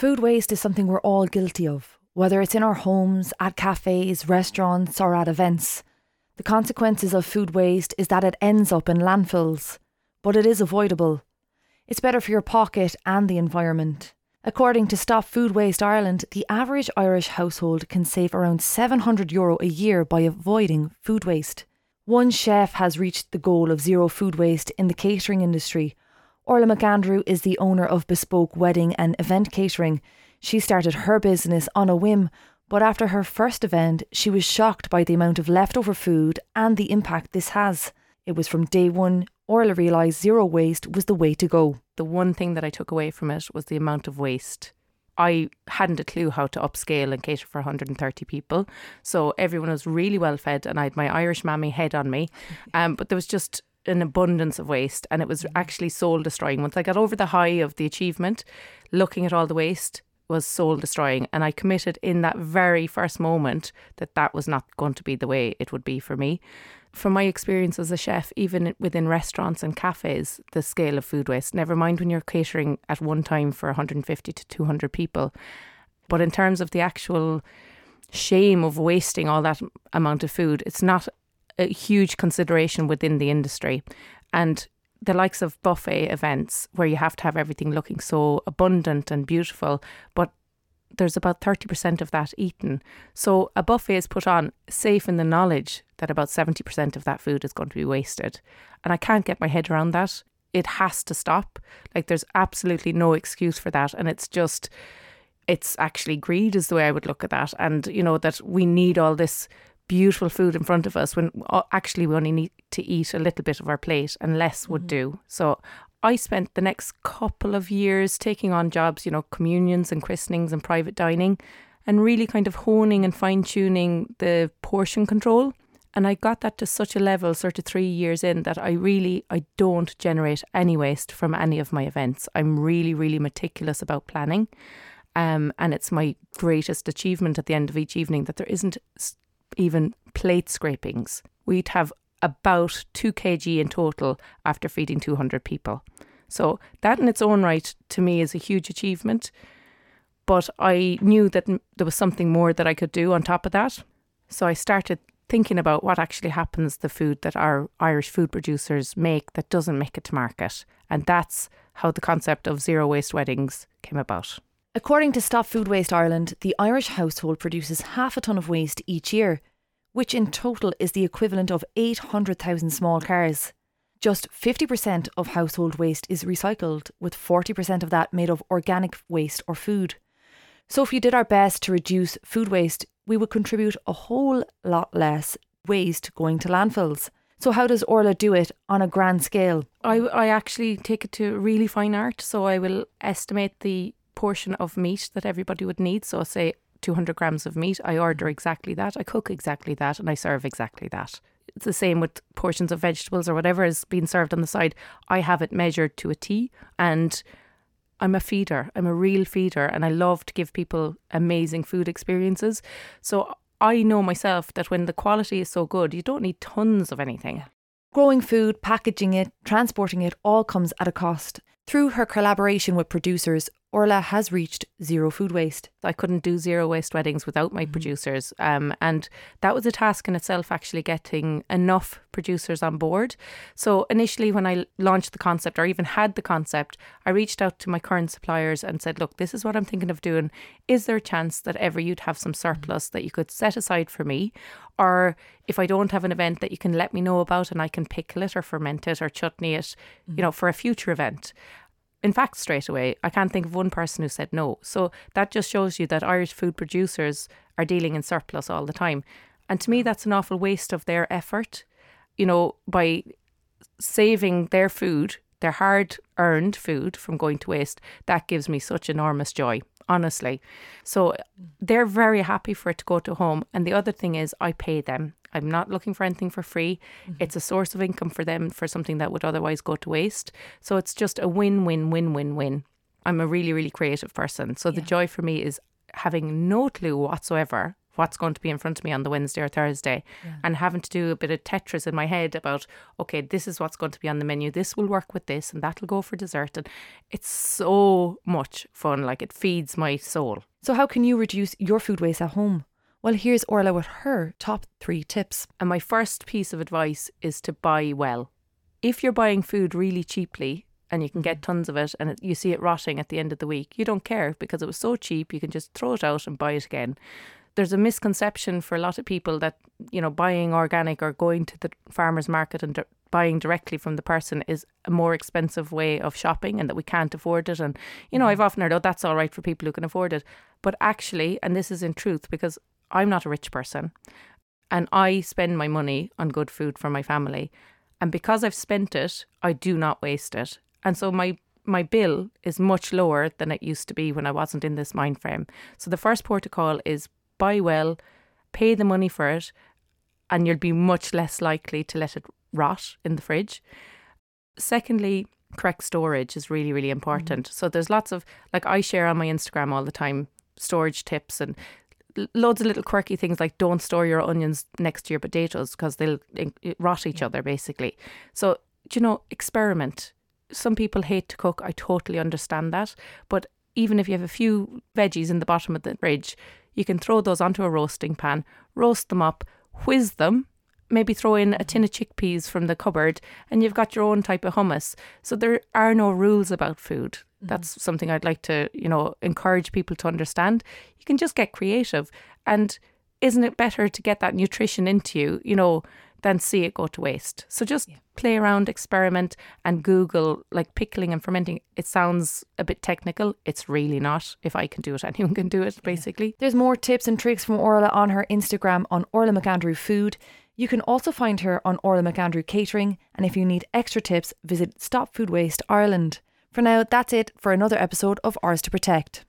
Food waste is something we're all guilty of, whether it's in our homes, at cafes, restaurants, or at events. The consequences of food waste is that it ends up in landfills, but it is avoidable. It's better for your pocket and the environment. According to Stop Food Waste Ireland, the average Irish household can save around €700 a year by avoiding food waste. One chef has reached the goal of zero food waste in the catering industry. Orla McAndrew is the owner of Bespoke Wedding and Event Catering. She started her business on a whim, but after her first event, she was shocked by the amount of leftover food and the impact this has. It was from day one, Orla realised zero waste was the way to go. The one thing that I took away from it was the amount of waste. I hadn't a clue how to upscale and cater for 130 people. So everyone was really well fed and I had my Irish mammy head on me. But there was just an abundance of waste and it was actually soul destroying. Once I got over the high of the achievement, looking at all the waste was soul destroying. And I committed in that very first moment that that was not going to be the way it would be for me. From my experience as a chef, even within restaurants and cafes, the scale of food waste, never mind when you're catering at one time for 150 to 200 people. But in terms of the actual shame of wasting all that amount of food, it's not a huge consideration within the industry. And the likes of buffet events where you have to have everything looking so abundant and beautiful, but there's about 30% of that eaten. So a buffet is put on safe in the knowledge that about 70% of that food is going to be wasted. And I can't get my head around that. It has to stop. Like there's absolutely no excuse for that. And it's actually greed is the way I would look at that. And, you know, that we need all this beautiful food in front of us when actually we only need to eat a little bit of our plate and less would do. So I spent the next couple of years taking on jobs, you know, communions and christenings and private dining and really kind of honing and fine tuning the portion control. And I got that to such a level sort of 3 years in that I don't generate any waste from any of my events. I'm really, really meticulous about planning. And it's my greatest achievement at the end of each evening that there isn't even plate scrapings. We'd have about 2 kg in total after feeding 200 people. So that in its own right to me is a huge achievement. But I knew that there was something more that I could do on top of that. So I started thinking about what actually happens to the food that our Irish food producers make that doesn't make it to market. And that's how the concept of zero waste weddings came about. According to Stop Food Waste Ireland, the Irish household produces half a tonne of waste each year, which in total is the equivalent of 800,000 small cars. Just 50% of household waste is recycled, with 40% of that made of organic waste or food. So if we did our best to reduce food waste, we would contribute a whole lot less waste going to landfills. So how does Orla do it on a grand scale? I actually take it to really fine art. So I will estimate the portion of meat that everybody would need. So say 200 grams of meat, I order exactly that, I cook exactly that, and I serve exactly that. It's the same with portions of vegetables or whatever is being served on the side. I have it measured to a T, and I'm a feeder. I'm a real feeder, and I love to give people amazing food experiences. So I know myself that when the quality is so good, you don't need tons of anything. Growing food, packaging it, transporting it, all comes at a cost. Through her collaboration with producers, Orla has reached zero food waste. I couldn't do zero waste weddings without my producers. And that was a task in itself, actually getting enough producers on board. So initially when I launched the concept or even had the concept, I reached out to my current suppliers and said, look, this is what I'm thinking of doing. Is there a chance that ever you'd have some surplus that you could set aside for me? Or if I don't have an event that you can let me know about and I can pickle it or ferment it or chutney it, you know, for a future event. In fact, straight away, I can't think of one person who said no. So that just shows you that Irish food producers are dealing in surplus all the time. And to me, that's an awful waste of their effort. You know, by saving their food, their hard-earned food from going to waste, that gives me such enormous joy, honestly. So they're very happy for it to go to home. And the other thing is I pay them. I'm not looking for anything for free. It's a source of income for them for something that would otherwise go to waste. So it's just a win-win-win-win-win. I'm a really, really creative person. So the joy for me is having no clue whatsoever what's going to be in front of me on the Wednesday or Thursday, and having to do a bit of Tetris in my head about, okay, this is what's going to be on the menu. This will work with this and that'll go for dessert. And it's so much fun. Like, it feeds my soul. So how can you reduce your food waste at home? Well, here's Orla with her top 3 tips. And my first piece of advice is to buy well. If you're buying food really cheaply and you can get tons of it and you see it rotting at the end of the week, you don't care because it was so cheap, you can just throw it out and buy it again. There's a misconception for a lot of people that, you know, buying organic or going to the farmer's market and buying directly from the person is a more expensive way of shopping and that we can't afford it. And, you know, I've often heard, oh, that's all right for people who can afford it. But actually, and this is in truth, because I'm not a rich person and I spend my money on good food for my family. And because I've spent it, I do not waste it. And so my bill is much lower than it used to be when I wasn't in this mind frame. So the first port of call is buy well, pay the money for it, and you'll be much less likely to let it rot in the fridge. Secondly, correct storage is really, really important. So there's lots of, like, I share on my Instagram all the time, storage tips and loads of little quirky things like don't store your onions next to your potatoes because they'll rot each other, basically. So, you know, experiment. Some people hate to cook. I totally understand that. But even if you have a few veggies in the bottom of the fridge, you can throw those onto a roasting pan, roast them up, whiz them, maybe throw in a tin of chickpeas from the cupboard, and you've got your own type of hummus. So there are no rules about food. That's something I'd like to, you know, encourage people to understand. You can just get creative. And isn't it better to get that nutrition into you, you know, than see it go to waste? So just play around, experiment, and Google, like, pickling and fermenting. It sounds a bit technical. It's really not. If I can do it, anyone can do it, basically. There's more tips and tricks from Orla on her Instagram on Orla McAndrew Food. You can also find her on Orla McAndrew Catering. And if you need extra tips, visit Stop Food Waste Ireland. For now, that's it for another episode of Ours to Protect.